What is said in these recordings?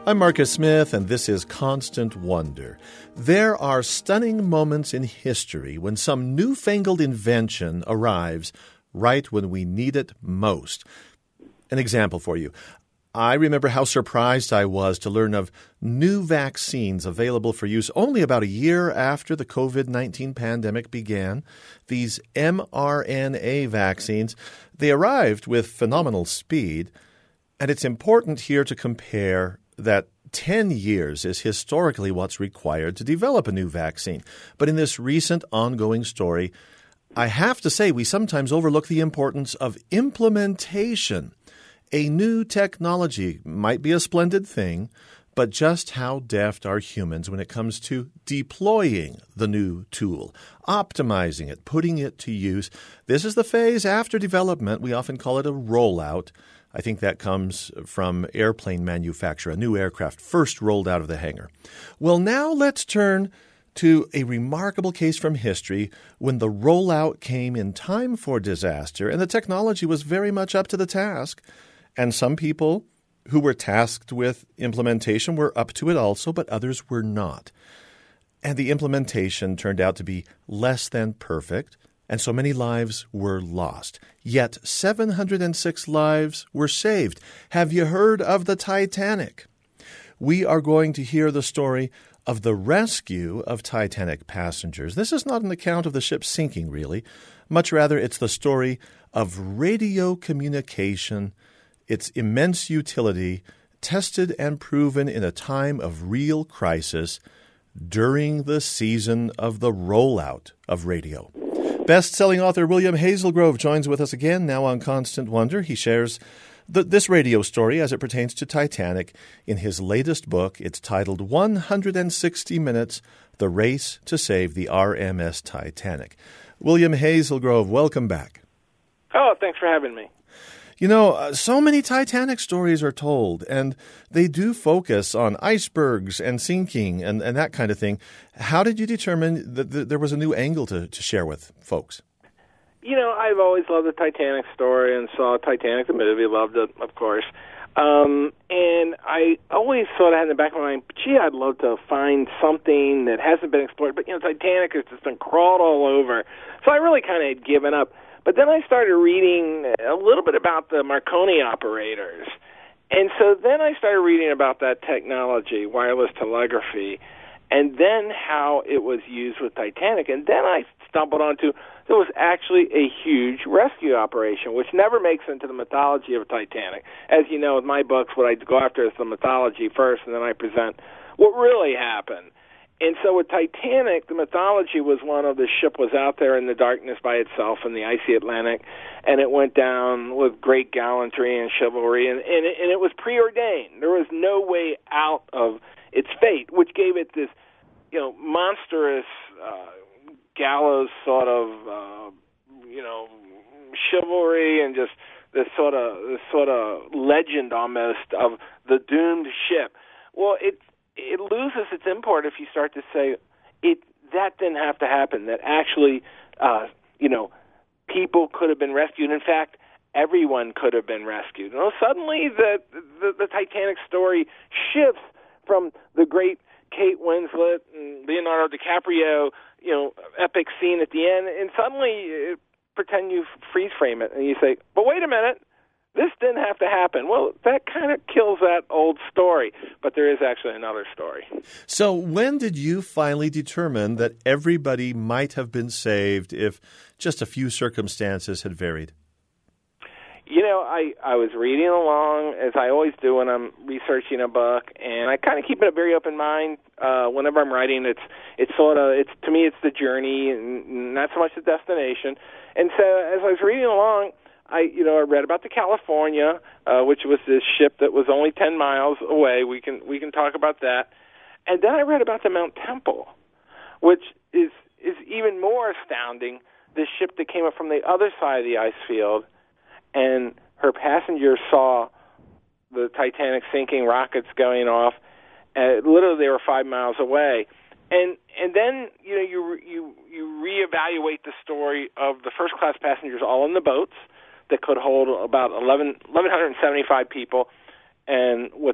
I'm Marcus Smith, and this is Constant Wonder. There are stunning moments in history when some newfangled invention arrives right when we need it most. An example for you. I remember how surprised I was to learn of new vaccines available for use only about a year after the COVID-19 pandemic began. These mRNA vaccines, they arrived with phenomenal speed, and it's important here to compare that 10 years is historically what's required to develop a new vaccine. But in this recent ongoing story, I have to say we sometimes overlook the importance of implementation. A new technology might be a splendid thing, but just how deft are humans when it comes to deploying the new tool, optimizing it, putting it to use? This is the phase after development. We often call it a rollout. I think that comes from airplane manufacture, a new aircraft first rolled out of the hangar. Well, now let's turn to a remarkable case from history when the rollout came in time for disaster and the technology was very much up to the task. And some people who were tasked with implementation were up to it also, but others were not. And the implementation turned out to be less than perfect, and so many lives were lost. Yet 706 lives were saved. Have you heard of the Titanic? We are going to hear the story of the rescue of Titanic passengers. This is not an account of the ship sinking, really. Much rather, it's the story of radio communication, its immense utility, tested and proven in a time of real crisis during the season of the rollout of radio. Best-selling author William Hazelgrove joins with us again, now on Constant Wonder. He shares this radio story as it pertains to Titanic in his latest book. It's titled 160 Minutes, The Race to Save the RMS Titanic. William Hazelgrove, welcome back. Oh, thanks for having me. You know, so many Titanic stories are told, and they do focus on icebergs and sinking and that kind of thing. How did you determine that there was a new angle to share with folks? You know, I've always loved the Titanic story and saw Titanic, the movie, loved it, of course. And I always sort of had in the back of my mind, gee, I'd love to find something that hasn't been explored. But, you know, Titanic has just been crawled all over. So I really kind of had given up. But then I started reading a little bit about the Marconi operators. And so then I started reading about that technology, wireless telegraphy, and then how it was used with Titanic. And then I stumbled onto there was actually a huge rescue operation, which never makes into the mythology of Titanic. As you know, with my books, what I go after is the mythology first, and then I present what really happened. And so with Titanic, the mythology was one of the ship was out there in the darkness by itself in the icy Atlantic, and it went down with great gallantry and chivalry, and it was preordained. There was no way out of its fate, which gave it this, you know, monstrous gallows sort of, chivalry and just this sort of legend almost of the doomed ship. Well, it loses its import if you start to say that didn't have to happen, that actually, people could have been rescued. In fact, everyone could have been rescued. You know, suddenly the Titanic story shifts from the great Kate Winslet and Leonardo DiCaprio, epic scene at the end, and suddenly pretend you freeze frame it, and you say, but wait a minute, this didn't have to happen. Well, that kind of kills that old story, but there is actually another story. So when did you finally determine that everybody might have been saved if just a few circumstances had varied? You know, I was reading along, as I always do when I'm researching a book, and I kind of keep it a very open mind. Whenever I'm writing, it's to me, it's the journey and not so much the destination. And so as I was reading along, I read about the California, which was this ship that was only 10 miles away. We can talk about that. And then I read about the Mount Temple, which is even more astounding. This ship that came up from the other side of the ice field, and her passengers saw the Titanic sinking, rockets going off. Literally, they were 5 miles away. And then you reevaluate the story of the first class passengers all in the boats that could hold about 1,175 people, and with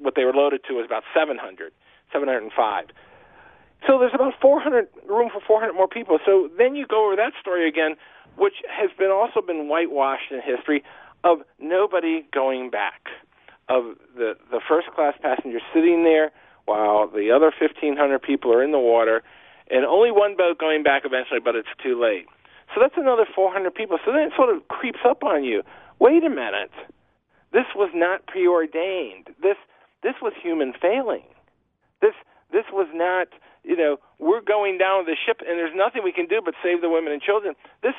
what they were loaded to was about 705. So there's about room for 400 more people. So then you go over that story again, which has also been whitewashed in history, of nobody going back, of the first-class passenger sitting there while the other 1,500 people are in the water, and only one boat going back eventually, but it's too late. So that's another 400 people. So then it sort of creeps up on you. Wait a minute. This was not preordained. This was human failing. This was not, we're going down with the ship and there's nothing we can do but save the women and children. This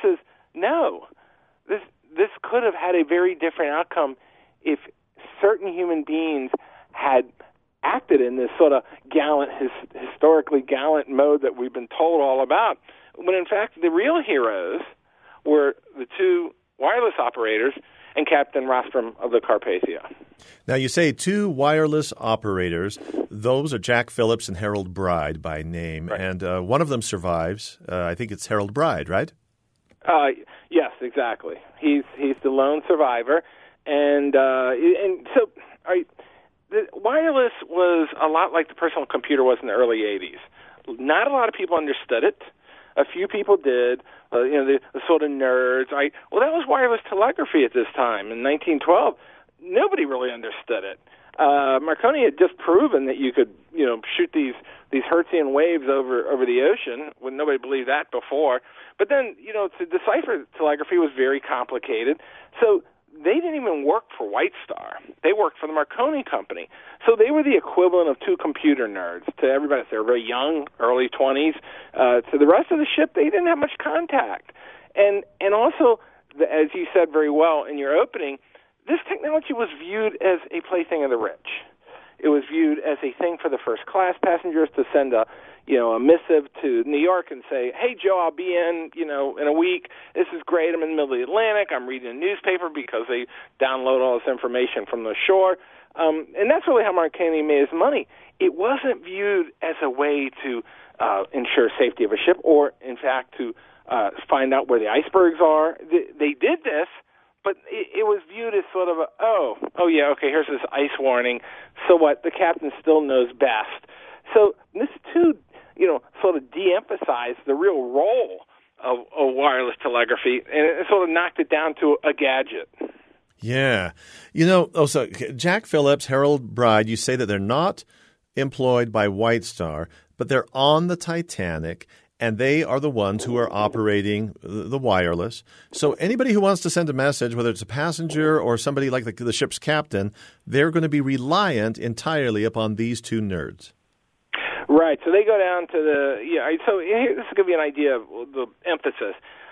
could have had a very different outcome if certain human beings had acted in this sort of gallant, historically gallant mode that we've been told all about, when in fact the real heroes were the two wireless operators and Captain Rostrom of the Carpathia. Now, you say two wireless operators. Those are Jack Phillips and Harold Bride by name, right. And one of them survives. I think it's Harold Bride, right? Yes, exactly. He's the lone survivor, and so the wireless was a lot like the personal computer was in the early 80s. Not a lot of people understood it. A few people did, the sort of nerds. Well, that was wireless telegraphy at this time in 1912. Nobody really understood it. Marconi had just proven that you could, shoot these Hertzian waves over the ocean when nobody believed that before. But then, to decipher telegraphy was very complicated. So they didn't even work for White Star. They worked for the Marconi Company. So they were the equivalent of two computer nerds to everybody. They were very young, early 20s. To the rest of the ship, they didn't have much contact. And also, as you said very well in your opening, this technology was viewed as a plaything of the rich. It was viewed as a thing for the first-class passengers to send a missive to New York and say, hey, Joe, I'll be in a week. This is great. I'm in the middle of the Atlantic. I'm reading a newspaper because they download all this information from the shore. And that's really how Marconi made his money. It wasn't viewed as a way to ensure safety of a ship or, in fact, to find out where the icebergs are. They did this, but it was viewed as sort of yeah, okay, here's this ice warning. So what? The captain still knows best. So this, too, sort of de-emphasized the real role of wireless telegraphy, and it sort of knocked it down to a gadget. Yeah. So Jack Phillips, Harold Bride, you say that they're not employed by White Star, but they're on the Titanic, and they are the ones who are operating the wireless. So anybody who wants to send a message, whether it's a passenger or somebody like the ship's captain, they're going to be reliant entirely upon these two nerds. Right. So they go down to so this is going to be an idea of the emphasis.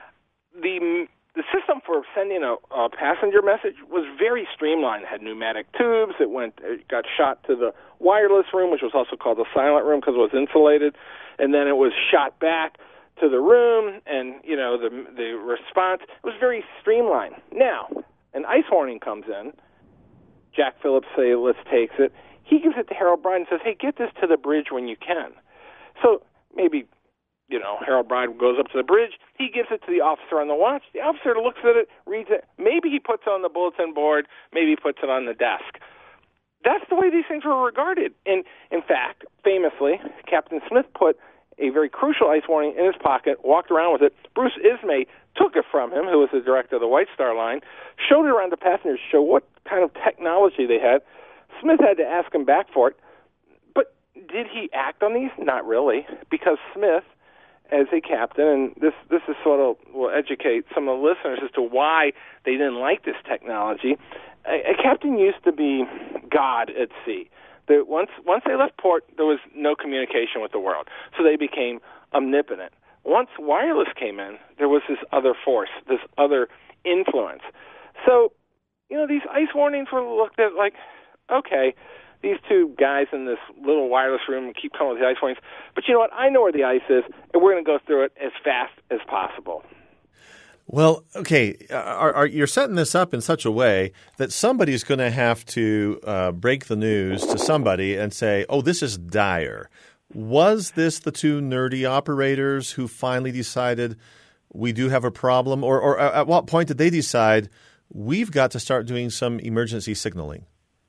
The system for sending a passenger message was very streamlined. It had pneumatic tubes. It got shot to the wireless room, which was also called the silent room because it was insulated, and then it was shot back to the room, and the response was very streamlined. Now, an ice warning comes in. Jack Phillips takes it. He gives it to Harold Bride and says, hey, get this to the bridge when you can. So maybe, Harold Bride goes up to the bridge. He gives it to the officer on the watch. The officer looks at it, reads it. Maybe he puts it on the bulletin board. Maybe he puts it on the desk. That's the way these things were regarded. And, in fact, famously, Captain Smith put a very crucial ice warning in his pocket, walked around with it. Bruce Ismay took it from him, who was the director of the White Star Line, showed it around the passengers, show what kind of technology they had. Smith had to ask him back for it. But did he act on these? Not really, because Smith, as a captain, and this is sort of will educate some of the listeners as to why they didn't like this technology. A captain used to be God at sea. Once they left port, there was no communication with the world, so they became omnipotent. Once wireless came in, there was this other force, this other influence. So, these ice warnings were looked at like, okay, these two guys in this little wireless room keep coming with the ice warnings, but you know what? I know where the ice is, and we're going to go through it as fast as possible. Well, okay, you're setting this up in such a way that somebody's going to have to break the news to somebody and say, oh, this is dire. Was this the two nerdy operators who finally decided we do have a problem? Or at what point did they decide we've got to start doing some emergency signaling?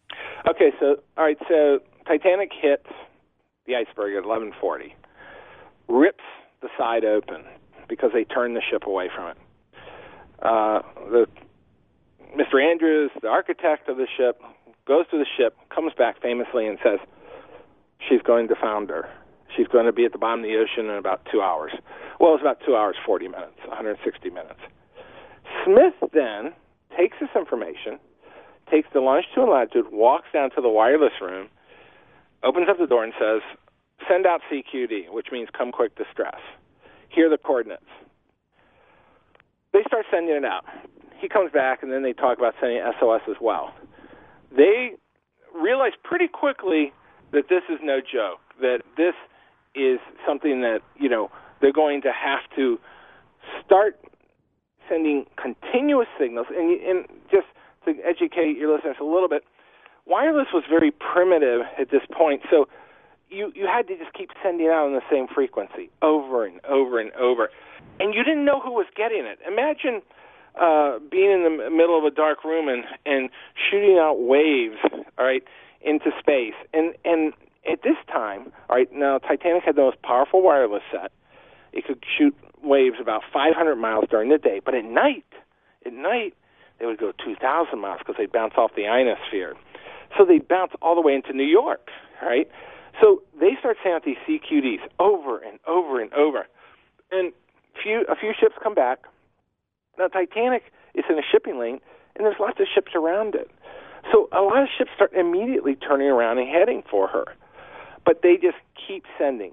Okay, so all right, so Titanic hits the iceberg at 11:40, rips the side open because they turned the ship away from it. Mr. Andrews, the architect of the ship, goes to the ship, comes back famously and says, she's going to founder. She's going to be at the bottom of the ocean in about 2 hours. Well, it was about 2 hours, 40 minutes, 160 minutes. Smith then takes this information, takes the longitude and latitude, walks down to the wireless room, opens up the door and says, send out CQD, which means come quick distress. Here are the coordinates. They start sending it out. He comes back, and then they talk about sending SOS as well. They realize pretty quickly that this is no joke, that this is something that, they're going to have to start sending continuous signals. And just to educate your listeners a little bit, wireless was very primitive at this point, so you had to just keep sending out on the same frequency over and over and over. And you didn't know who was getting it. Imagine being in the middle of a dark room and shooting out waves, all right, into space. And at this time, all right, now Titanic had the most powerful wireless set. It could shoot waves about 500 miles during the day, but at night, they would go 2,000 miles because they'd bounce off the ionosphere. So they'd bounce all the way into New York, right? So they start sending out these CQDs over and over and over. And a few ships come back. Now, Titanic is in a shipping lane, and there's lots of ships around it. So a lot of ships start immediately turning around and heading for her. But they just keep sending,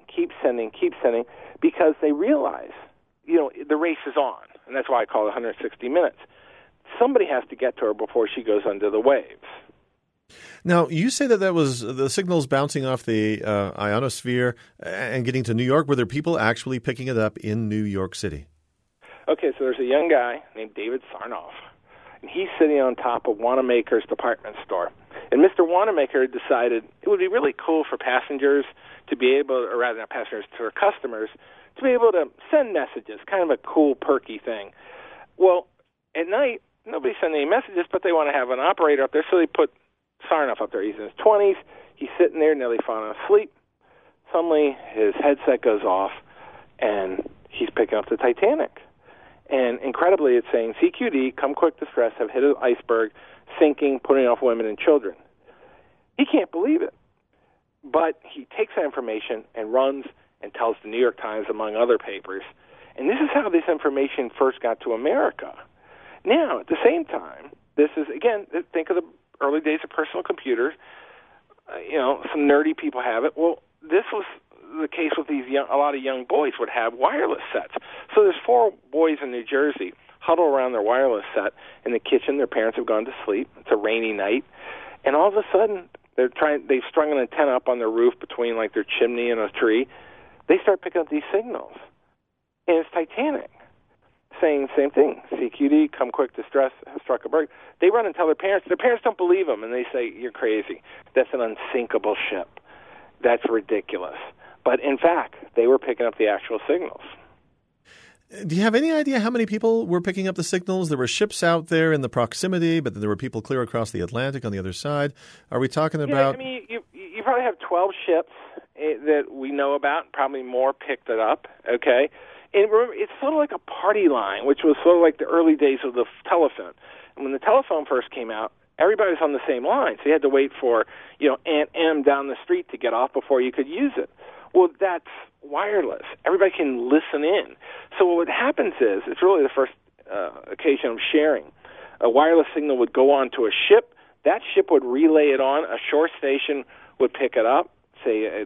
because they realize, the race is on. And that's why I call it 160 minutes. Somebody has to get to her before she goes under the waves. Now, you say that was the signals bouncing off the ionosphere and getting to New York. Were there people actually picking it up in New York City? Okay, so there's a young guy named David Sarnoff, and he's sitting on top of Wanamaker's department store. And Mr. Wanamaker decided it would be really cool for passengers to be able, or rather not passengers, to our customers, to be able to send messages, kind of a cool, perky thing. Well, at night, nobody's sending any messages, but they want to have an operator up there, so they put Sarnoff up there. He's in his 20s. He's sitting there, nearly falling asleep. Suddenly, his headset goes off, and he's picking up the Titanic. And incredibly, it's saying, CQD, come quick distress, have hit an iceberg, sinking, putting off women and children. He can't believe it. But he takes that information and runs and tells the New York Times, among other papers. And this is how this information first got to America. Now, at the same time, this is, again, think of the early days of personal computers. Some nerdy people have it. Well, this was the case with a lot of young boys would have wireless sets. So there's 4 boys in New Jersey huddle around their wireless set in the kitchen. Their parents have gone to sleep. It's a rainy night. And all of a sudden, they've strung an antenna up on their roof between like their chimney and a tree. They start picking up these signals. And it's Titanic saying the same thing. CQD, come quick distress, have struck a berg. They run and tell their parents. Their parents don't believe them, and they say, you're crazy. That's an unsinkable ship. That's ridiculous. But in fact, they were picking up the actual signals. Do you have any idea how many people were picking up the signals? There were ships out there in the proximity, but then there were people clear across the Atlantic on the other side. Are we talking about... You probably have 12 ships that we know about. Probably more picked it up, okay? And remember, it's sort of like a party line, which was sort of like the early days of the telephone. And when the telephone first came out, everybody was on the same line, so you had to wait for, Aunt M down the street to get off before you could use it. Well, that's wireless. Everybody can listen in. So what happens is, it's really the first occasion of sharing. A wireless signal would go on to a ship. That ship would relay it on. A shore station would pick it up, say at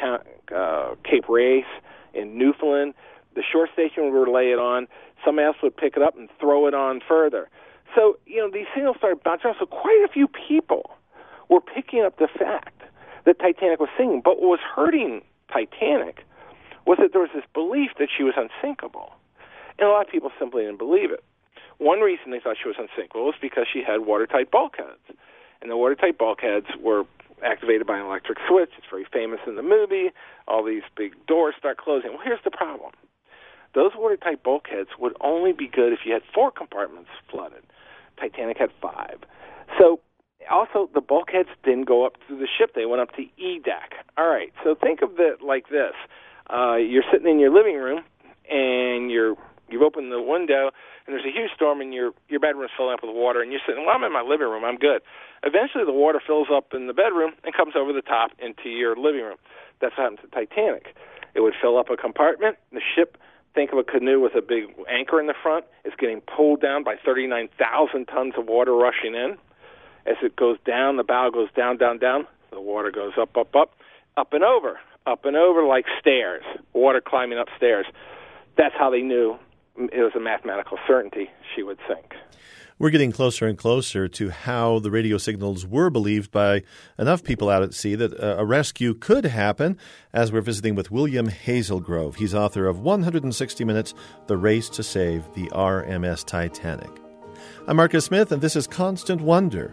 Cape Race in Newfoundland. The shore station would relay it on. Somebody else would pick it up and throw it on further. So, these signals started bouncing around. So quite a few people were picking up the fact that Titanic was sinking. But what was hurting Titanic was that there was this belief that she was unsinkable. And a lot of people simply didn't believe it. One reason they thought she was unsinkable was because she had watertight bulkheads. And the watertight bulkheads were activated by an electric switch. It's very famous in the movie. All these big doors start closing. Well, here's the problem. Those watertight bulkheads would only be good if you had 4 compartments flooded. Titanic had 5. So Also, the bulkheads didn't go up to the ship. They went up to E deck. All right, so think of it like this. You're sitting in your living room, and you've opened the window, and there's a huge storm, and your bedroom's filling up with water, and you're sitting, well, I'm in my living room, I'm good. Eventually, the water fills up in the bedroom and comes over the top into your living room. That's what happened to Titanic. It would fill up a compartment. The ship, think of a canoe with a big anchor in the front, is getting pulled down by 39,000 tons of water rushing in. As it goes down, the bow goes down, down, down. The water goes up, up, up and over like stairs, water climbing up stairs. That's how they knew it was a mathematical certainty she would sink. We're getting closer and closer to how the radio signals were believed by enough people out at sea that a rescue could happen, as we're visiting with William Hazelgrove. He's author of 160 Minutes, The Race to Save the RMS Titanic. I'm Marcus Smith, and this is Constant Wonder.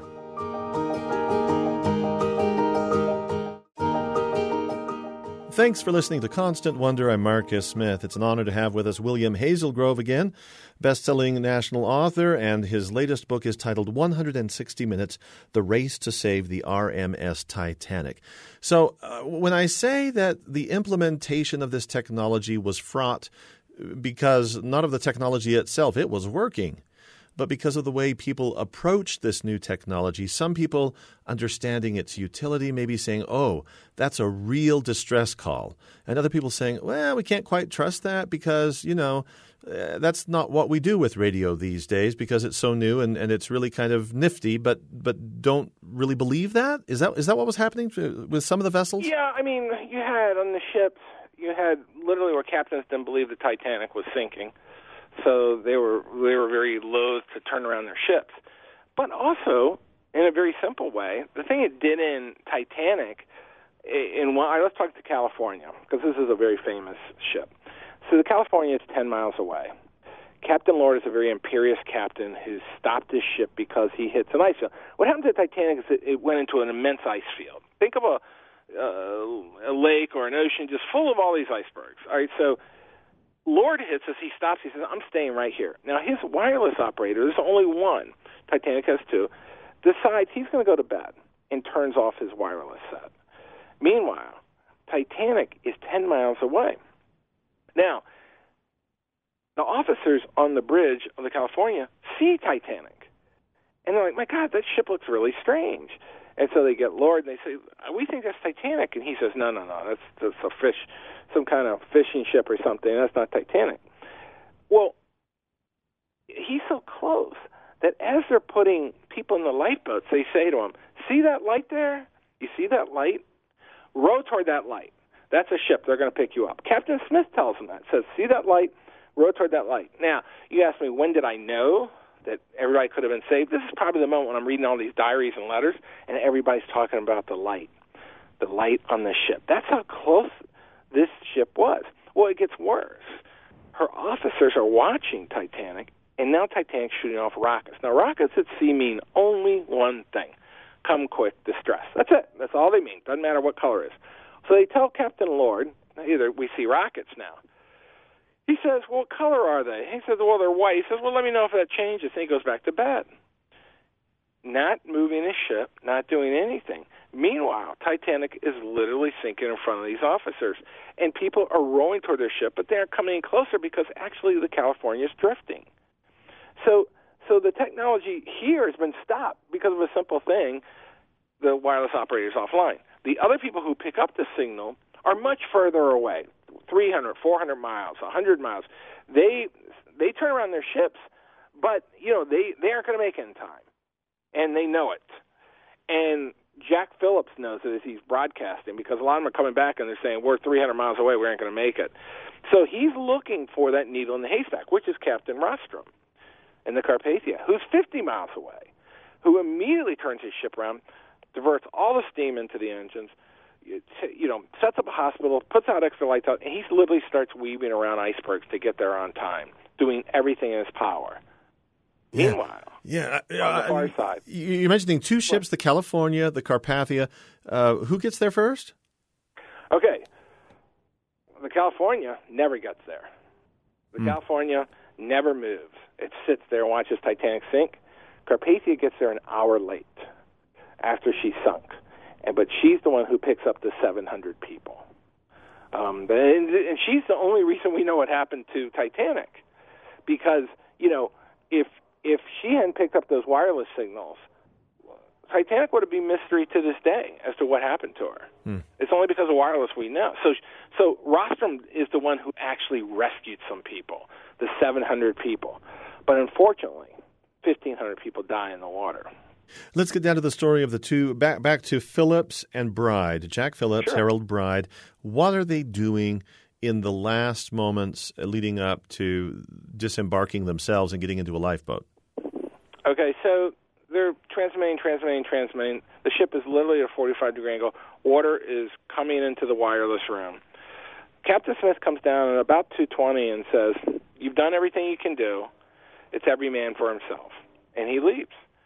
Thanks for listening to Constant Wonder. I'm Marcus Smith. It's an honor to have with us William Hazelgrove again, best-selling national author, and his latest book is titled 160 Minutes, The Race to Save the RMS Titanic. So when I say that the implementation of this technology was fraught because not of the technology itself, it was working, but because of the way people approach this new technology, some people understanding its utility may be saying, oh, that's a real distress call. And other people saying, well, we can't quite trust that because, that's not what we do with radio these days because it's so new and it's really kind of nifty, but don't really believe that? Is that what was happening with some of the vessels? Yeah, I mean, you had on the ships, you had literally where captains didn't believe the Titanic was sinking. So they were very loath to turn around their ships. But also, in a very simple way, the thing it did in Titanic, let's talk to California, because this is a very famous ship. So the California is 10 miles away. Captain Lord is a very imperious captain who stopped his ship because he hits an ice field. What happened to Titanic is it went into an immense ice field. Think of a lake or an ocean just full of all these icebergs. All right, so Lord hits us, he stops, he says, I'm staying right here. Now, his wireless operator, there's only one, Titanic has two, decides he's going to go to bed and turns off his wireless set. Meanwhile, Titanic is 10 miles away. Now, the officers on the bridge of the California see Titanic, and they're like, my God, that ship looks really strange. And so they get Lord, and they say, we think that's Titanic. And he says, no, that's a fish, some kind of fishing ship or something. That's not Titanic. Well, he's so close that as they're putting people in the lifeboats, they say to him, see that light there? You see that light? Row toward that light. That's a ship. They're going to pick you up. Captain Smith tells him that. Says, see that light? Row toward that light. Now, you ask me, when did I know that everybody could have been saved? This is probably the moment when I'm reading all these diaries and letters, and everybody's talking about the light on the ship. That's how close this ship was. Well, it gets worse. Her officers are watching Titanic, and now Titanic's shooting off rockets. Now, rockets at sea mean only one thing: come quick, distress. That's it. That's all they mean. Doesn't matter what color it is. So they tell Captain Lord, either we see rockets now. He says, well, what color are they? He says, well, they're white. He says, well, let me know if that changes. And he goes back to bed. Not moving his ship, not doing anything. Meanwhile, Titanic is literally sinking in front of these officers. And people are rowing toward their ship, but they're coming in closer because actually the California is drifting. So the technology here has been stopped because of a simple thing: the wireless operator is offline. The other people who pick up the signal are much further away, 300, 400 miles, 100 miles. They turn around their ships, but they aren't going to make it in time, and they know it. And Jack Phillips knows it as he's broadcasting, because a lot of them are coming back and they're saying, we're 300 miles away, we aren't going to make it. So he's looking for that needle in the haystack, which is Captain Rostrom in the Carpathia, who's 50 miles away, who immediately turns his ship around, diverts all the steam into the engines, sets up a hospital, puts out extra lights out, and he literally starts weaving around icebergs to get there on time, doing everything in his power. Yeah. Meanwhile, on the far side. You're mentioning two ships, the California, the Carpathia. Who gets there first? Okay. The California never gets there. The California never moves. It sits there and watches Titanic sink. Carpathia gets there an hour late. after she sunk. But she's the one who picks up the 700 people. And she's the only reason we know what happened to Titanic. Because, if she hadn't picked up those wireless signals, Titanic would have been mystery to this day as to what happened to her. It's only because of wireless we know. So Rostrom is the one who actually rescued some people, the 700 people. But unfortunately, 1,500 people die in the water. Let's get down to the story of the two, back to Phillips and Bride. Jack Phillips, Sure. Harold Bride. What are they doing in the last moments leading up to disembarking themselves and getting into a lifeboat? Okay, so they're transmitting. The ship is literally at a 45-degree angle. Water is coming into the wireless room. Captain Smith comes down at about 2:20 and says, "You've done everything you can do. It's every man for himself." And he leaves.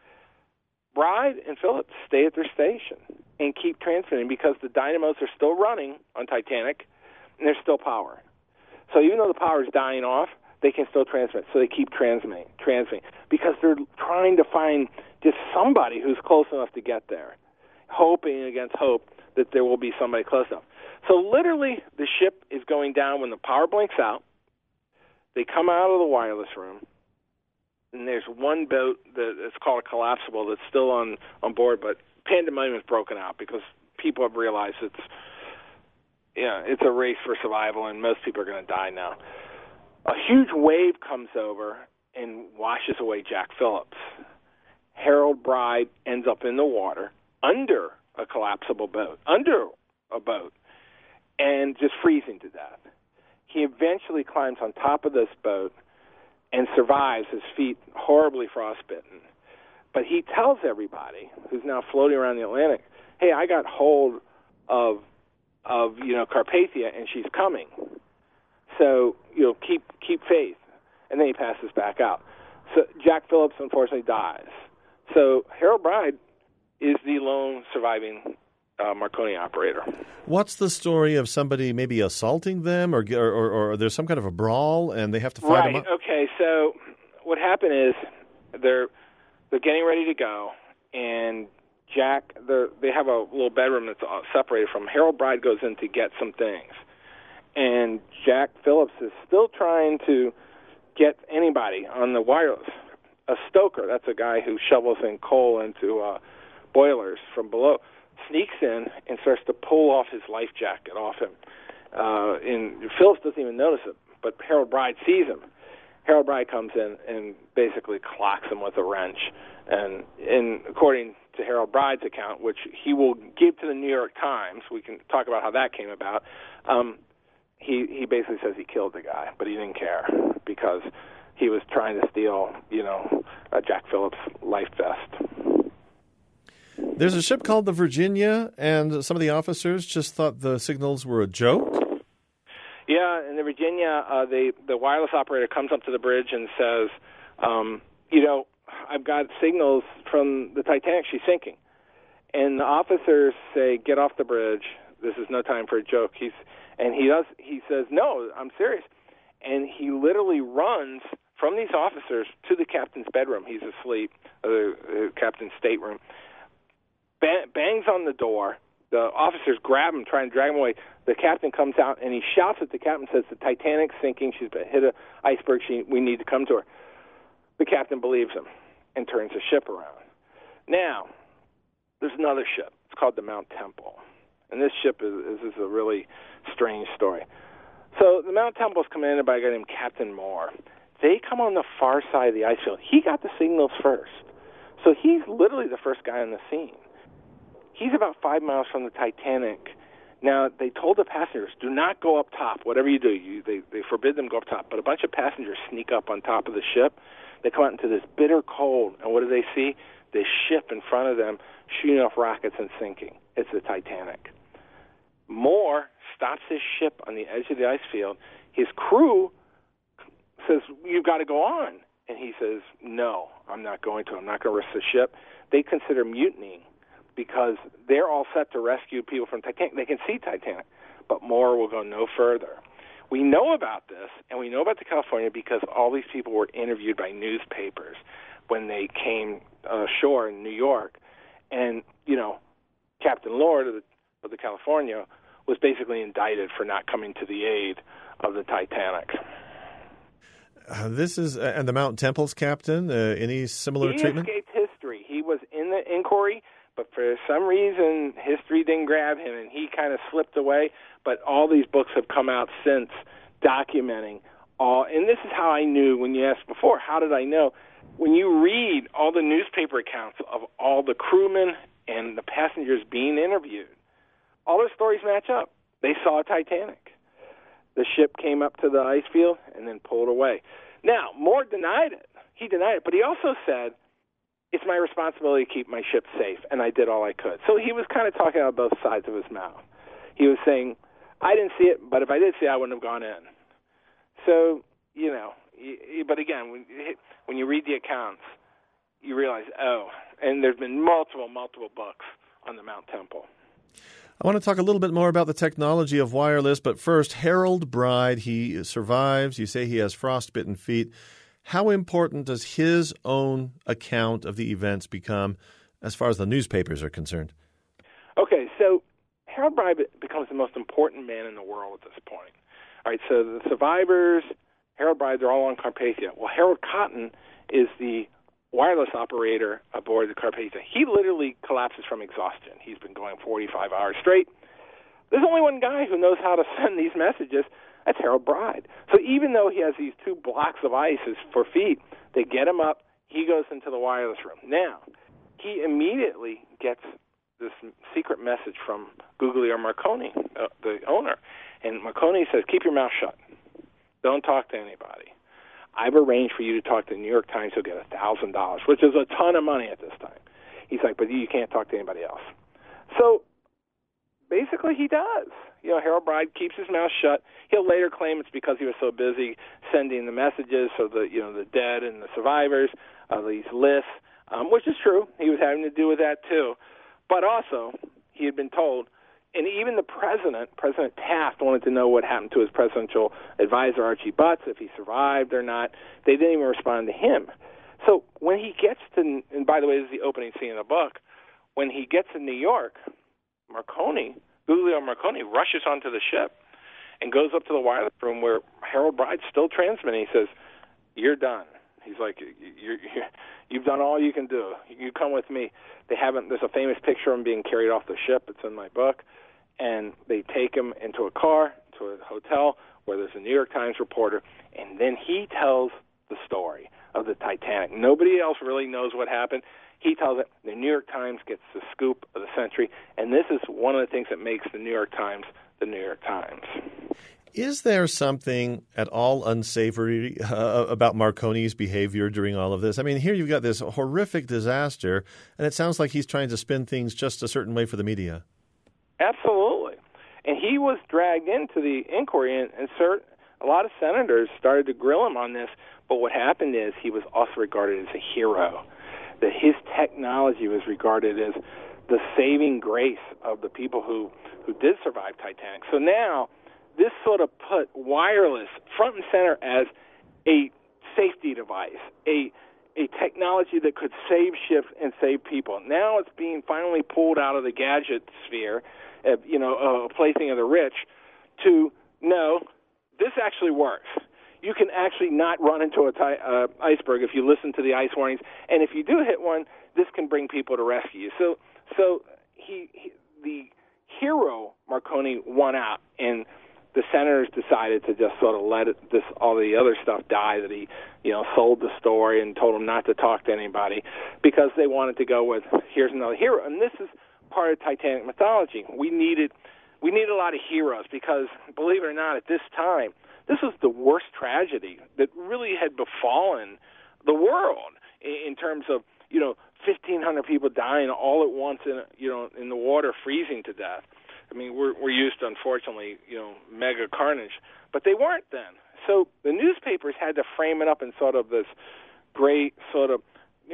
Bride and Phillips stay at their station and keep transmitting because the dynamos are still running on Titanic and there's still power. So even though the power is dying off, they can still transmit. So they keep transmitting, because they're trying to find just somebody who's close enough to get there, hoping against hope that there will be somebody close enough. So literally the ship is going down when the power blinks out. They come out of the wireless room, and there's one boat that's called a collapsible that's still on board, but pandemonium is broken out because people have realized it's a race for survival, and most people are going to die now. A huge wave comes over and washes away Jack Phillips. Harold Bride ends up in the water under a collapsible boat, under a boat, and just freezing to death. He eventually climbs on top of this boat and survives, his feet horribly frostbitten. But he tells everybody who's now floating around the Atlantic, "Hey, I got hold of Carpathia, and she's coming. So keep faith." And then he passes back out. So Jack Phillips unfortunately dies. So Harold Bride is the lone surviving Marconi operator. What's the story of somebody maybe assaulting them, or there's some kind of a brawl and they have to fight them up? Right. Okay. So what happened is they're getting ready to go, and Jack, they have a little bedroom that's separated from. Harold Bride goes in to get some things, and Jack Phillips is still trying to get anybody on the wireless. A stoker, that's a guy who shovels in coal into boilers from below, sneaks in and starts to pull off his life jacket off him. And Phillips doesn't even notice it, but Harold Bride sees him. Harold Bride comes in and basically clocks him with a wrench. And according to Harold Bride's account, which he will give to the New York Times, we can talk about how that came about, he basically says he killed the guy, but he didn't care because he was trying to steal, Jack Phillips' life vest. There's a ship called the Virginia, and some of the officers just thought the signals were a joke? Yeah, in the Virginia, the wireless operator comes up to the bridge and says, I've got signals from the Titanic. She's sinking. And the officers say, "Get off the bridge. This is no time for a joke." He says, "No, I'm serious." And he literally runs from these officers to the captain's bedroom. He's asleep, the captain's stateroom. Bangs on the door. The officers grab him, try and drag him away. The captain comes out, and he shouts at the captain, says, "The Titanic's sinking. She's hit an iceberg. We need to come to her." The captain believes him and turns the ship around. Now, there's another ship. It's called the Mount Temple. And this ship is a really strange story. So the Mount Temple is commanded by a guy named Captain Moore. They come on the far side of the ice field. He got the signals first. So he's literally the first guy on the scene. He's about 5 miles from the Titanic. Now, they told the passengers, do not go up top. Whatever you do, they forbid them to go up top. But a bunch of passengers sneak up on top of the ship. They come out into this bitter cold, and what do they see? This ship in front of them shooting off rockets and sinking. It's the Titanic. Moore stops his ship on the edge of the ice field. His crew says, "You've got to go on." And he says, "No, I'm not going to. I'm not going to risk the ship." They consider mutinying because they're all set to rescue people from Titanic. They can see Titanic, but Moore will go no further. We know about this, and we know about the California because all these people were interviewed by newspapers when they came ashore in New York. And, Captain Lord of the California was basically indicted for not coming to the aid of the Titanic. This is and the Mount Temple's captain. Any similar treatment? He escaped history. He was in the inquiry, but for some reason, history didn't grab him, and he kind of slipped away. But all these books have come out since documenting all. And this is how I knew when you asked before, how did I know? When you read all the newspaper accounts of all the crewmen and the passengers being interviewed, all their stories match up. They saw a Titanic. The ship came up to the ice field and then pulled away. Now, Moore denied it. He denied it, but he also said, it's my responsibility to keep my ship safe, and I did all I could. So he was kind of talking out both sides of his mouth. He was saying, I didn't see it, but if I did see it, I wouldn't have gone in. So, but again, when you read the accounts, you realize, and there's been multiple books on the Mount Temple. I want to talk a little bit more about the technology of wireless, but first, Harold Bride, he survives. You say he has frostbitten feet. How important does his own account of the events become as far as the newspapers are concerned? Okay, so Harold Bride becomes the most important man in the world at this point. All right, so the survivors, Harold Bride, they're all on Carpathia. Well, Harold Cotton is the wireless operator aboard the Carpathia. He literally collapses from exhaustion. He's been going 45 hours straight. There's only one guy who knows how to send these messages. That's Harold Bride. So even though he has these 2 blocks of ice for feet, they get him up. He goes into the wireless room. Now, he immediately gets this secret message from Guglielmo Marconi, the owner. And Marconi says, keep your mouth shut. Don't talk to anybody. I've arranged for you to talk to the New York Times. You'll get $1,000, which is a ton of money at this time. He's like, but you can't talk to anybody else. So basically he does. Harold Bride keeps his mouth shut. He'll later claim it's because he was so busy sending the messages, so the dead and the survivors, these lists, which is true. He was having to do with that too. But also, he had been told, and even the President Taft, wanted to know what happened to his presidential advisor, Archie Butts, if he survived or not. They didn't even respond to him. So when he gets to, and by the way, this is the opening scene of the book, when he gets to New York, Guglielmo Marconi rushes onto the ship and goes up to the wireless room where Harold Bride's still transmitting. He says, you're done. He's like, you've done all you can do. You come with me. There's a famous picture of him being carried off the ship. It's in my book. And they take him into a car, to a hotel, where there's a New York Times reporter, and then he tells the story of the Titanic. Nobody else really knows what happened. He tells it. The New York Times gets the scoop of the century, and this is one of the things that makes the New York Times the New York Times. Is there something at all unsavory about Marconi's behavior during all of this? I mean, here you've got this horrific disaster, and it sounds like he's trying to spin things just a certain way for the media. Absolutely. And he was dragged into the inquiry, and a lot of senators started to grill him on this. But what happened is he was also regarded as a hero, that his technology was regarded as the saving grace of the people who did survive Titanic. So now this sort of put wireless front and center as a safety device, a technology that could save ships and save people. Now it's being finally pulled out of the gadget sphere, a plaything of the rich, to, no, this actually works. You can actually not run into an iceberg if you listen to the ice warnings, and if you do hit one, this can bring people to rescue you. So the hero Marconi won out, and the senators decided to just sort of let all the other stuff die, that he, sold the story and told them not to talk to anybody, because they wanted to go with, here's another hero. And this is part of Titanic mythology. We needed a lot of heroes because, believe it or not, at this time, this was the worst tragedy that really had befallen the world in terms of, 1,500 people dying all at once in the water, freezing to death. I mean, we're used to, unfortunately, mega carnage, but they weren't then. So the newspapers had to frame it up in sort of this great sort of,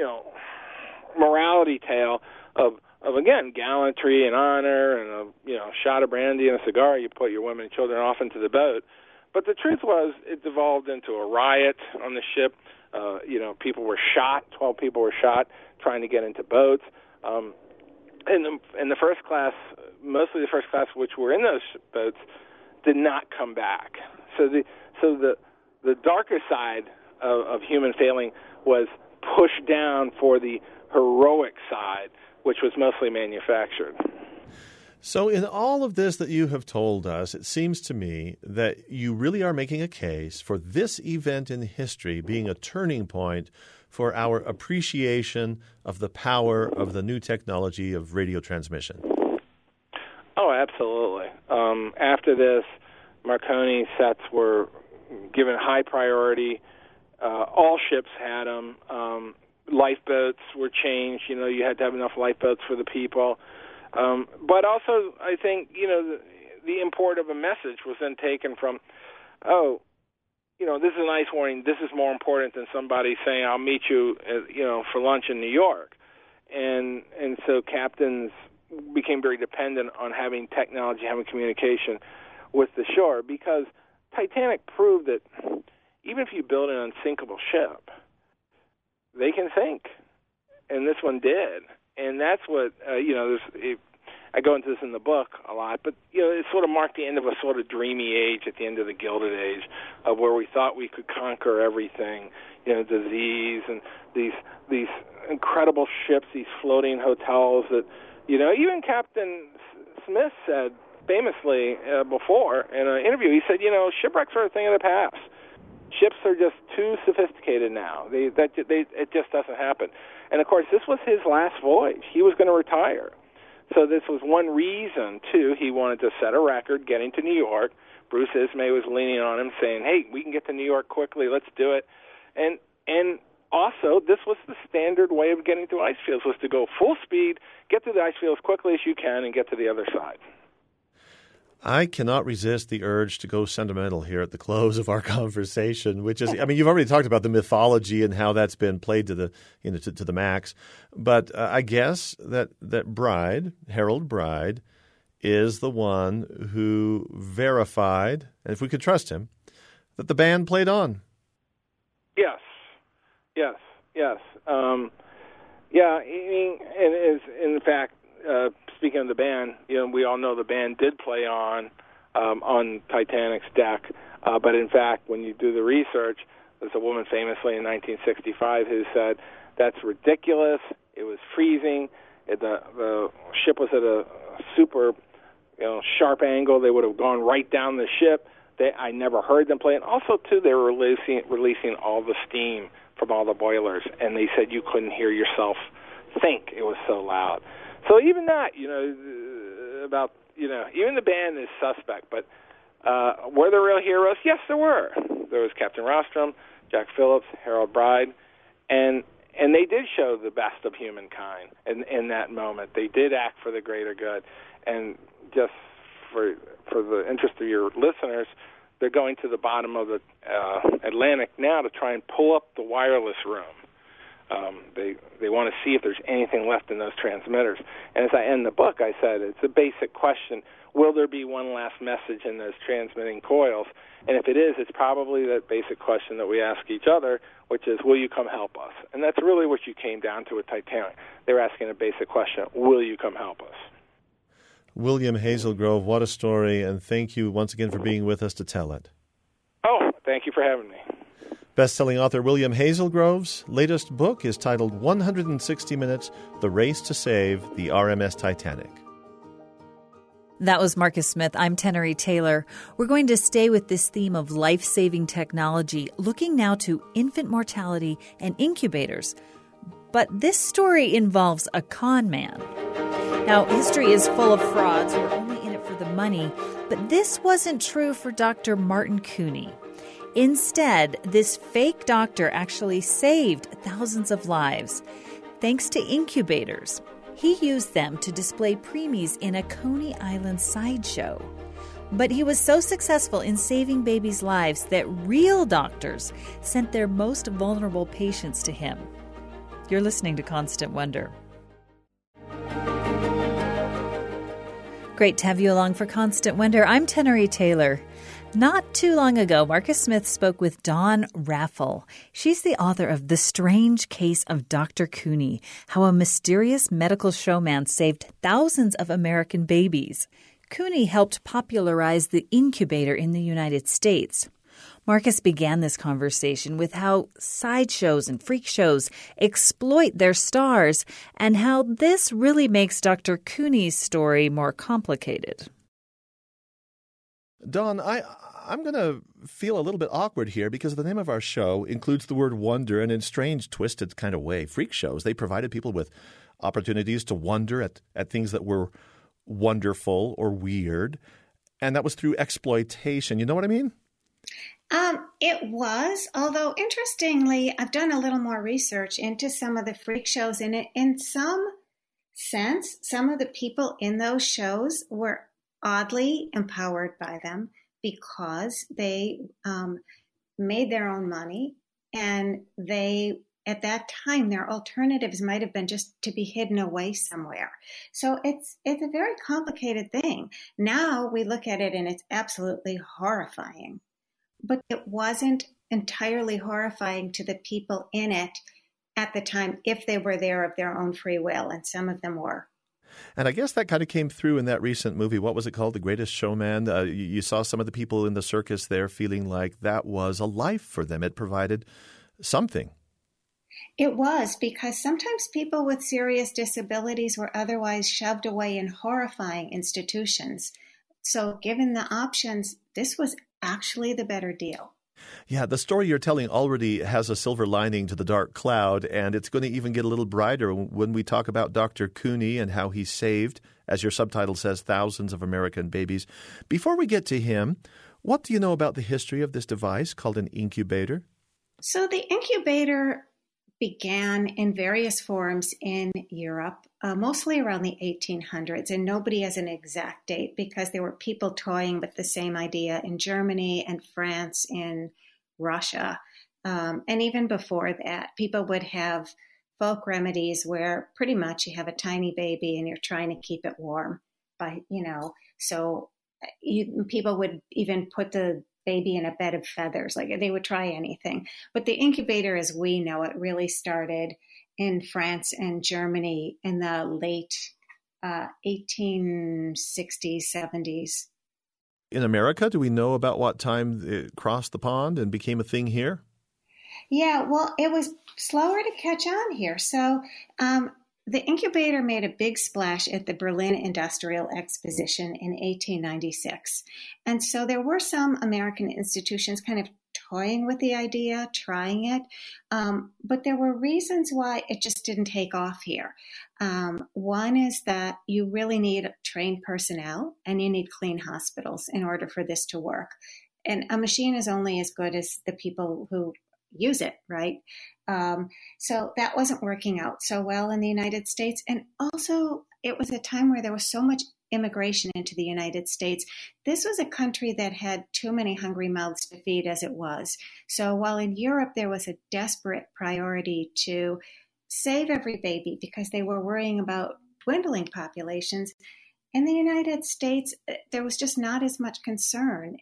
morality tale of again, gallantry and honor and a shot of brandy and a cigar. You put your women and children off into the boat. But the truth was, it devolved into a riot on the ship. People were shot. 12 people were shot trying to get into boats. and the first class, mostly the first class which were in those boats, did not come back. So the darker side of human failing was pushed down for the heroic side, which was mostly manufactured. So in all of this that you have told us, it seems to me that you really are making a case for this event in history being a turning point for our appreciation of the power of the new technology of radio transmission. Oh, absolutely. After this, Marconi sets were given high priority. All ships had them. Lifeboats were changed. You had to have enough lifeboats for the people. But also, I think, the import of a message was then taken from, this is a nice warning. This is more important than somebody saying, I'll meet you, for lunch in New York. And so captains became very dependent on having technology, having communication with the shore, because Titanic proved that even if you build an unsinkable ship, they can sink. And this one did. And that's what, I go into this in the book a lot, but, it sort of marked the end of a sort of dreamy age at the end of the Gilded Age, of where we thought we could conquer everything, disease and these incredible ships, these floating hotels that, even Captain Smith said famously before in an interview, he said, shipwrecks are a thing of the past. Ships are just too sophisticated now. It just doesn't happen. And, of course, this was his last voyage. He was going to retire. So this was one reason, too, he wanted to set a record getting to New York. Bruce Ismay was leaning on him, saying, hey, we can get to New York quickly. Let's do it. And also, this was the standard way of getting through ice fields, was to go full speed, get through the ice field as quickly as you can, and get to the other side. I cannot resist the urge to go sentimental here at the close of our conversation, which is, you've already talked about the mythology and how that's been played to the max. But I guess that Harold Bride, is the one who verified, and if we could trust him, that the band played on. Yes. In fact, speaking of the band, we all know the band did play on Titanic's deck. But in fact, when you do the research, there's a woman famously in 1965 who said, that's ridiculous. It was freezing. The ship was at a super, sharp angle. They would have gone right down the ship. I never heard them play. And also, too, they were releasing all the steam from all the boilers, and they said you couldn't hear yourself think. It was so loud. So even that, even the band is suspect. But were there real heroes? Yes, there were. There was Captain Rostrum, Jack Phillips, Harold Bride, and they did show the best of humankind in that moment. They did act for the greater good. And just for the interest of your listeners, they're going to the bottom of the Atlantic now to try and pull up the wireless room. They want to see if there's anything left in those transmitters. And as I end the book, I said it's a basic question: will there be one last message in those transmitting coils? And if it is, it's probably that basic question that we ask each other, which is, will you come help us? And that's really what you came down to with Titanic. They were asking a basic question: will you come help us? William Hazelgrove, what a story, and thank you once again for being with us to tell it. Oh, thank you for having me. Best-selling author William Hazelgrove's latest book is titled 160 Minutes, The Race to Save the RMS Titanic. That was Marcus Smith. I'm Tenery Taylor. We're going to stay with this theme of life-saving technology, looking now to infant mortality and incubators. But this story involves a con man. Now, history is full of frauds. We're only in it for the money. But this wasn't true for Dr. Martin Cooney. Instead, this fake doctor actually saved thousands of lives. Thanks to incubators, he used them to display preemies in a Coney Island sideshow. But he was so successful in saving babies' lives that real doctors sent their most vulnerable patients to him. You're listening to Constant Wonder. Great to have you along for Constant Wonder. I'm Tenery Taylor. Not too long ago, Marcus Smith spoke with Dawn Raffel. She's the author of The Strange Case of Dr. Cooney, How a Mysterious Medical Showman Saved Thousands of American Babies. Cooney helped popularize the incubator in the United States. Marcus began this conversation with how sideshows and freak shows exploit their stars and how this really makes Dr. Cooney's story more complicated. Dawn, I'm going to feel a little bit awkward here because the name of our show includes the word wonder, and in strange, twisted kind of way, freak shows. They provided people with opportunities to wonder at things that were wonderful or weird, and that was through exploitation. You know what I mean? It was, although interestingly, I've done a little more research into some of the freak shows, and in some sense, some of the people in those shows were oddly empowered by them because they made their own money, and they, at that time, their alternatives might have been just to be hidden away somewhere. So it's a very complicated thing. Now we look at it and it's absolutely horrifying, but it wasn't entirely horrifying to the people in it at the time if they were there of their own free will, and some of them were. And I guess that kind of came through in that recent movie. What was it called? The Greatest Showman. You saw some of the people in the circus there feeling like that was a life for them. It provided something. It was, because sometimes people with serious disabilities were otherwise shoved away in horrifying institutions. So given the options, this was actually the better deal. Yeah, the story you're telling already has a silver lining to the dark cloud, and it's going to even get a little brighter when we talk about Dr. Cooney and how he saved, as your subtitle says, thousands of American babies. Before we get to him, what do you know about the history of this device called an incubator? So the incubator began in various forms in Europe, mostly around the 1800s, and nobody has an exact date because there were people toying with the same idea in Germany and France, in Russia, and even before that, people would have folk remedies where pretty much you have a tiny baby and you're trying to keep it warm so people would even put the baby in a bed of feathers, like they would try anything. But the incubator, as we know it, really started in France and Germany in the late 1860s, 70s. In America, do we know about what time it crossed the pond and became a thing here? Yeah, well, it was slower to catch on here. So the incubator made a big splash at the Berlin Industrial Exposition in 1896. And so there were some American institutions kind of toying with the idea, trying it. But there were reasons why it just didn't take off here. One is that you really need trained personnel and you need clean hospitals in order for this to work. And a machine is only as good as the people who use it, right? So that wasn't working out so well in the United States. And also, it was a time where there was so much immigration into the United States. This was a country that had too many hungry mouths to feed as it was. So while in Europe there was a desperate priority to save every baby because they were worrying about dwindling populations, in the United States there was just not as much concern.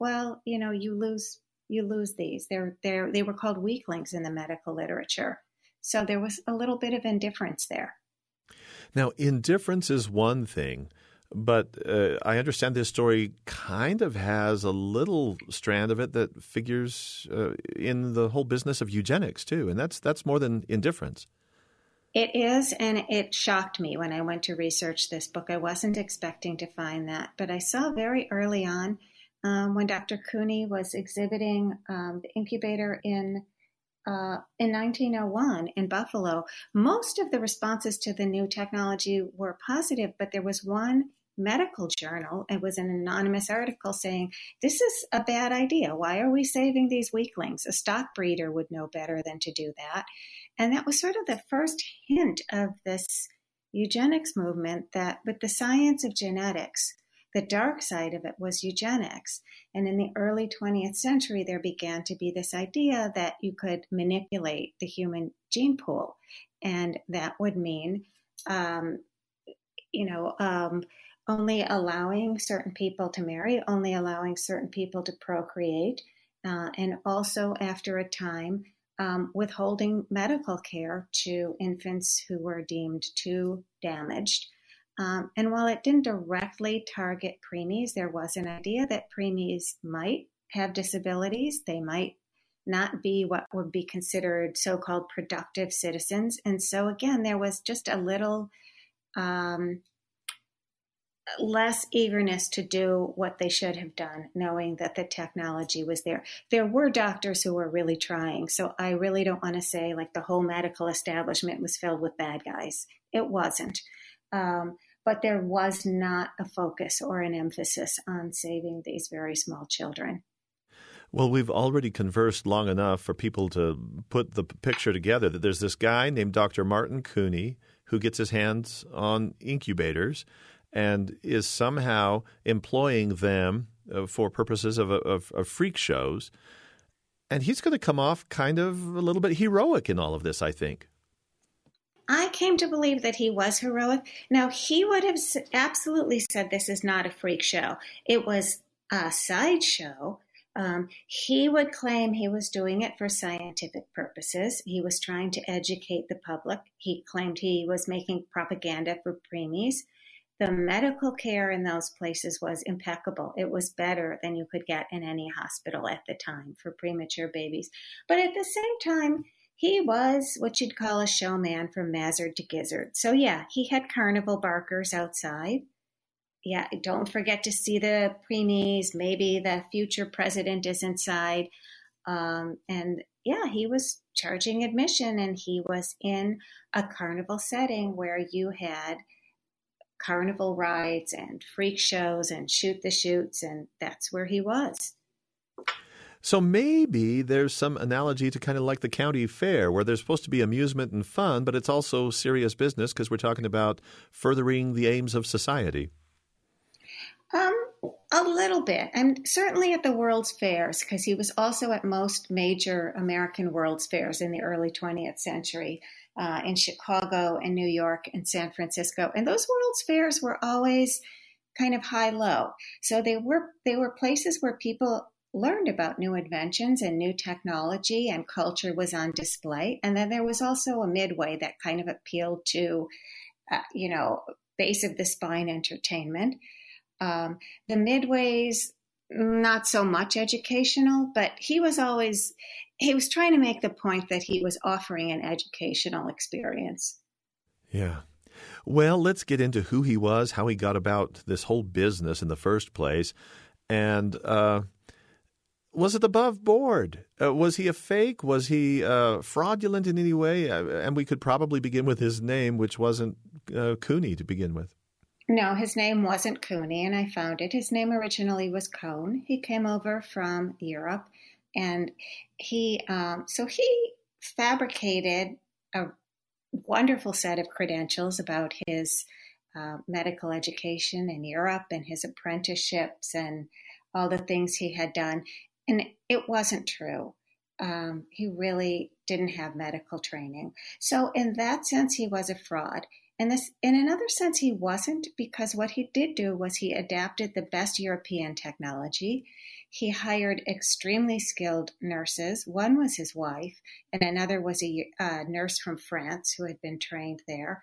You lose these. They were called weaklings in the medical literature. So there was a little bit of indifference there. Now, indifference is one thing, but I understand this story kind of has a little strand of it that figures in the whole business of eugenics, too. And that's more than indifference. It is, and it shocked me when I went to research this book. I wasn't expecting to find that, but I saw very early on when Dr. Cooney was exhibiting the incubator in 1901 in Buffalo, most of the responses to the new technology were positive, but there was one medical journal, it was an anonymous article saying, this is a bad idea. Why are we saving these weaklings? A stock breeder would know better than to do that. And that was sort of the first hint of this eugenics movement, that with the science of genetics, the dark side of it was eugenics. And in the early 20th century, there began to be this idea that you could manipulate the human gene pool. And that would mean, only allowing certain people to marry, only allowing certain people to procreate, and also after a time withholding medical care to infants who were deemed too damaged. And while it didn't directly target preemies, there was an idea that preemies might have disabilities. They might not be what would be considered so-called productive citizens. And so again, there was just a little less eagerness to do what they should have done, knowing that the technology was there. There were doctors who were really trying. So I really don't want to say like the whole medical establishment was filled with bad guys. It wasn't. But there was not a focus or an emphasis on saving these very small children. Well, we've already conversed long enough for people to put the picture together that there's this guy named Dr. Martin Couney who gets his hands on incubators and is somehow employing them for purposes of freak shows. And he's going to come off kind of a little bit heroic in all of this, I think. I came to believe that he was heroic. Now, he would have absolutely said this is not a freak show. It was a sideshow. He would claim he was doing it for scientific purposes. He was trying to educate the public. He claimed he was making propaganda for preemies. The medical care in those places was impeccable. It was better than you could get in any hospital at the time for premature babies. But at the same time, he was what you'd call a showman from Mazard to Gizzard. So yeah, he had carnival barkers outside. Yeah, don't forget to see the preemies. Maybe the future president is inside. And yeah, he was charging admission, and he was in a carnival setting where you had carnival rides and freak shows and shoot the chutes, and that's where he was. So maybe there's some analogy to kind of like the county fair where there's supposed to be amusement and fun, but it's also serious business because we're talking about furthering the aims of society. A little bit. And certainly at the World's Fairs, because he was also at most major American World's Fairs in the early 20th century, in Chicago and New York and San Francisco. And those World's Fairs were always kind of high-low. So they were places where people learned about new inventions and new technology, and culture was on display. And then there was also a midway that kind of appealed to, base of the spine entertainment. The midways, not so much educational, but he was trying to make the point that he was offering an educational experience. Yeah. Well, let's get into who he was, how he got about this whole business in the first place. And was it above board? Was he a fake? Was he fraudulent in any way? And we could probably begin with his name, which wasn't Couney to begin with. No, his name wasn't Couney, and I found it. His name originally was Cohn. He came over from Europe, and he fabricated a wonderful set of credentials about his medical education in Europe and his apprenticeships and all the things he had done. And it wasn't true. He really didn't have medical training. So in that sense, he was a fraud. And in another sense, he wasn't, because what he did do was he adapted the best European technology. He hired extremely skilled nurses. One was his wife, and another was a nurse from France who had been trained there.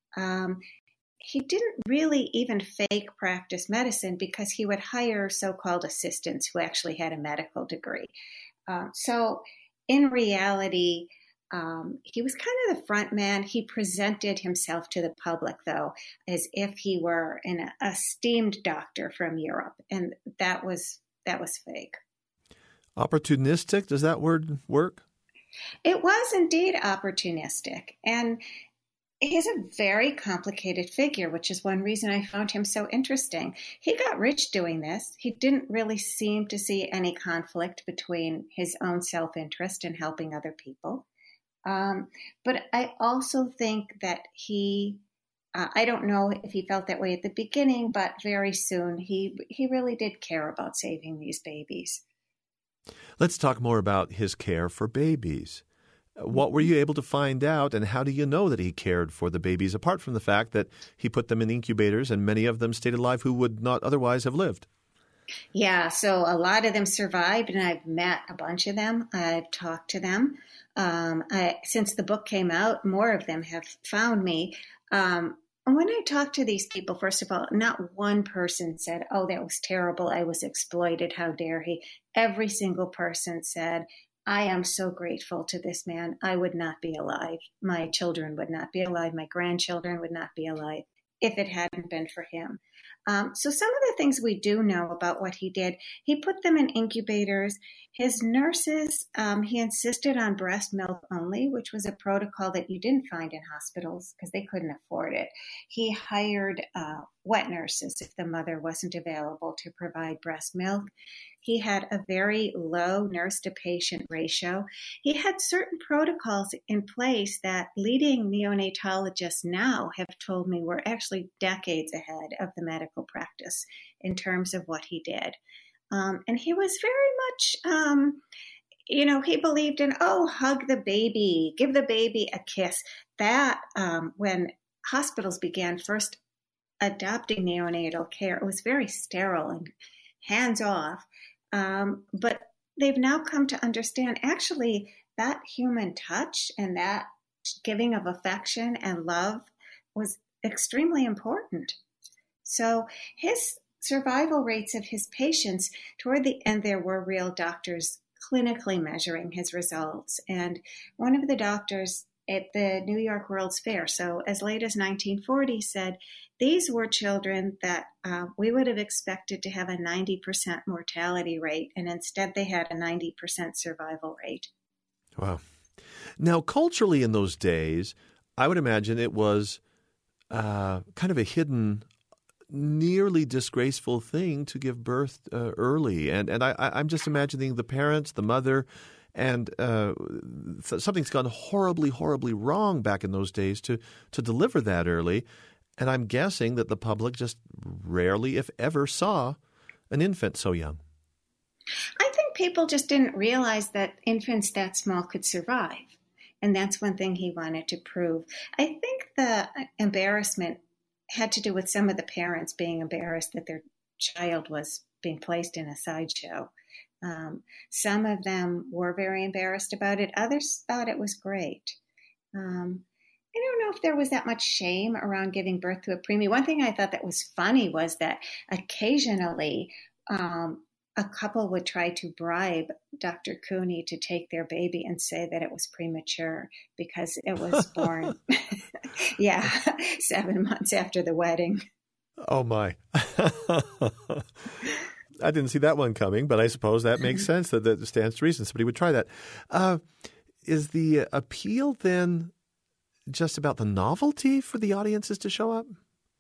He didn't really even fake practice medicine because he would hire so-called assistants who actually had a medical degree. So in reality, he was kind of the front man. He presented himself to the public, though, as if he were an esteemed doctor from Europe, and that was fake. Opportunistic, does that word work? It was indeed opportunistic, and he's a very complicated figure, which is one reason I found him so interesting. He got rich doing this. He didn't really seem to see any conflict between his own self-interest and helping other people. But I also think that I don't know if he felt that way at the beginning, but very soon he really did care about saving these babies. Let's talk more about his care for babies. What were you able to find out, and how do you know that he cared for the babies, apart from the fact that he put them in incubators and many of them stayed alive who would not otherwise have lived? Yeah, so a lot of them survived, and I've met a bunch of them. I've talked to them. Since the book came out, more of them have found me. When I talked to these people, first of all, not one person said, "Oh, that was terrible. I was exploited. How dare he?" Every single person said, "I am so grateful to this man. I would not be alive. My children would not be alive. My grandchildren would not be alive if it hadn't been for him." So some of the things we do know about what he did, he put them in incubators. His nurses, he insisted on breast milk only, which was a protocol that you didn't find in hospitals because they couldn't afford it. He hired wet nurses if the mother wasn't available to provide breast milk. He had a very low nurse-to-patient ratio. He had certain protocols in place that leading neonatologists now have told me were actually decades ahead of the medical practice in terms of what he did. And he was very much, he believed in, hug the baby, give the baby a kiss. That when hospitals began first adopting neonatal care, it was very sterile and hands off. But they've now come to understand actually that human touch and that giving of affection and love was extremely important. So his survival rates of his patients, toward the end, there were real doctors clinically measuring his results. And one of the doctors at the New York World's Fair, so as late as 1940, said these were children that we would have expected to have a 90% mortality rate, and instead they had a 90% survival rate. Wow. Now, culturally in those days, I would imagine it was kind of a hidden, nearly disgraceful thing to give birth early. And I'm just imagining the parents, the mother, and something's gone horribly, horribly wrong back in those days to deliver that early. And I'm guessing that the public just rarely, if ever, saw an infant so young. I think people just didn't realize that infants that small could survive. And that's one thing he wanted to prove. I think the embarrassment had to do with some of the parents being embarrassed that their child was being placed in a sideshow. Some of them were very embarrassed about it. Others thought it was great. I don't know if there was that much shame around giving birth to a preemie. One thing I thought that was funny was that occasionally a couple would try to bribe Dr. Cooney to take their baby and say that it was premature because it was born, 7 months after the wedding. Oh, my. I didn't see that one coming, but I suppose that makes sense. That stands to reason somebody would try that. Is the appeal then just about the novelty for the audiences to show up?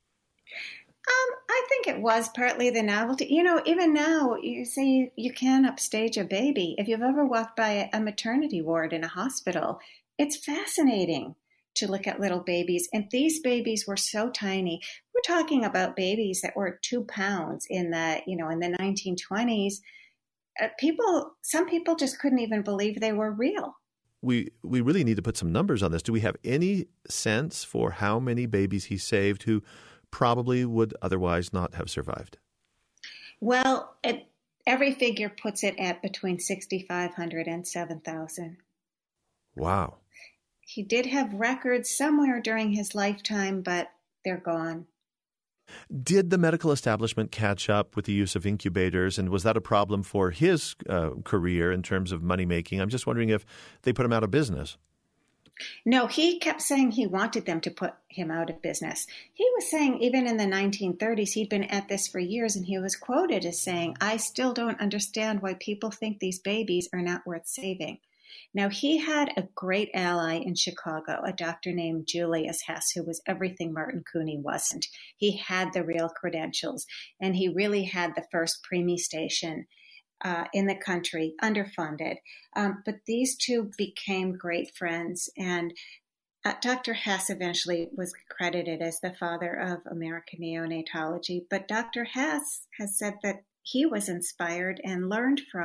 I think it was partly the novelty. Even now, you say you can upstage a baby. If you've ever walked by a maternity ward in a hospital, it's fascinating to look at little babies. And these babies were so tiny. We're talking about babies that were 2 pounds in the 1920s. Some people just couldn't even believe they were real. We really need to put some numbers on this. Do we have any sense for how many babies he saved who probably would otherwise not have survived? Well, every figure puts it at between 6,500 and 7,000. Wow. He did have records somewhere during his lifetime, but they're gone. Did the medical establishment catch up with the use of incubators, and was that a problem for his career in terms of money-making? I'm just wondering if they put him out of business. No, he kept saying he wanted them to put him out of business. He was saying even in the 1930s, he'd been at this for years, and he was quoted as saying, "I still don't understand why people think these babies are not worth saving." Now, he had a great ally in Chicago, a doctor named Julius Hess, who was everything Martin Cooney wasn't. He had the real credentials, and he really had the first preemie station in the country, underfunded. But these two became great friends, and Dr. Hess eventually was credited as the father of American neonatology. But Dr. Hess has said that he was inspired and learned from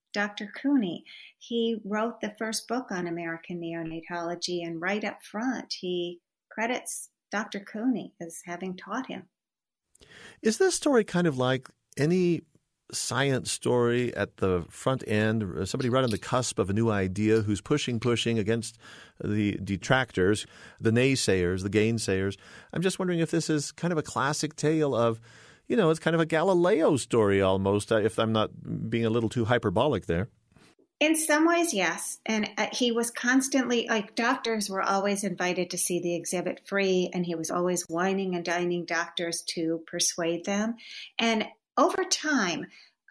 Dr. Cooney. He wrote the first book on American neonatology, and right up front, he credits Dr. Cooney as having taught him. Is this story kind of like any science story at the front end, somebody right on the cusp of a new idea who's pushing against the detractors, the naysayers, the gainsayers? I'm just wondering if this is kind of a classic tale of, it's kind of a Galileo story almost, if I'm not being a little too hyperbolic there. In some ways, yes. And he was constantly, doctors were always invited to see the exhibit free, and he was always whining and dining doctors to persuade them. And over time,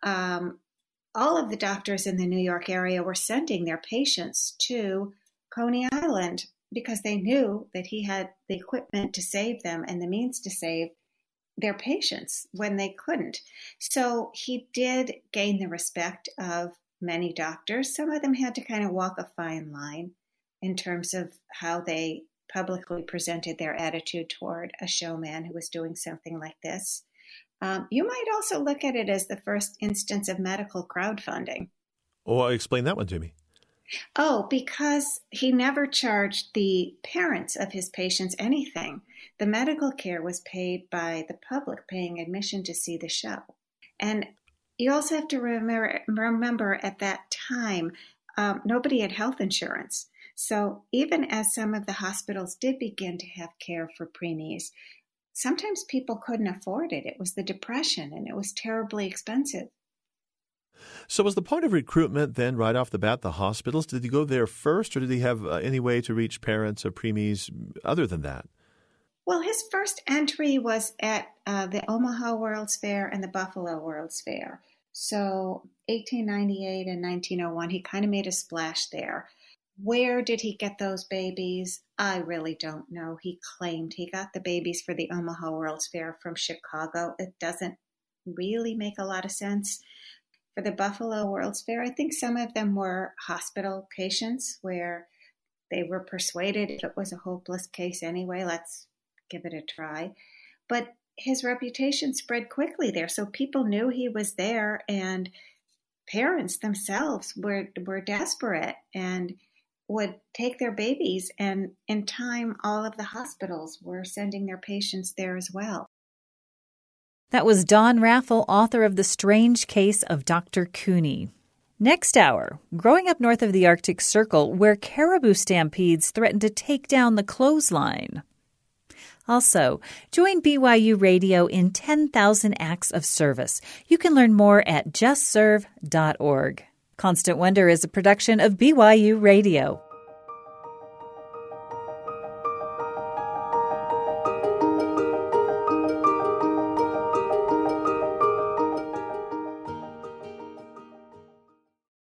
all of the doctors in the New York area were sending their patients to Coney Island because they knew that he had the equipment to save them and the means to save their patients when they couldn't. So he did gain the respect of many doctors. Some of them had to kind of walk a fine line in terms of how they publicly presented their attitude toward a showman who was doing something like this. You might also look at it as the first instance of medical crowdfunding. Oh, explain that one to me. Oh, because he never charged the parents of his patients anything. The medical care was paid by the public paying admission to see the show. And you also have to remember at that time, nobody had health insurance. So even as some of the hospitals did begin to have care for preemies, sometimes people couldn't afford it. It was the Depression, and it was terribly expensive. So was the point of recruitment then right off the bat the hospitals? Did he go there first, or did he have any way to reach parents of preemies other than that? Well, his first entry was at the Omaha World's Fair and the Buffalo World's Fair. So 1898 and 1901, he kind of made a splash there. Where did he get those babies? I really don't know. He claimed he got the babies for the Omaha World's Fair from Chicago. It doesn't really make a lot of sense. For the Buffalo World's Fair, I think some of them were hospital patients where they were persuaded if it was a hopeless case anyway, let's give it a try. But his reputation spread quickly there, so people knew he was there, and parents themselves were desperate and would take their babies, and in time, all of the hospitals were sending their patients there as well. That was Dawn Raffel, author of The Strange Case of Dr. Cooney. Next hour, growing up north of the Arctic Circle, where caribou stampedes threaten to take down the clothesline. Also, join BYU Radio in 10,000 Acts of Service. You can learn more at justserve.org. Constant Wonder is a production of BYU Radio.